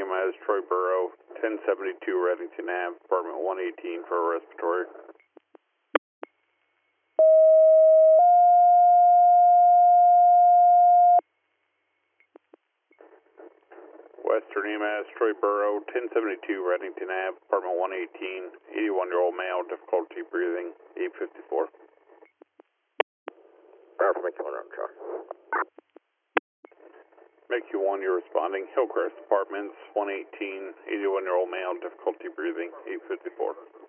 EMS, Troy Borough, 1072 Reddington Ave, apartment 118 for a respiratory. Western EMS, Troy Borough, 1072 Reddington Ave, apartment 118, 81-year-old male, difficulty breathing, 854. Power from McKellen Road, Charlie. MQ1, you're responding. Hillcrest Apartments, 118, 81-year-old male, difficulty breathing, 854.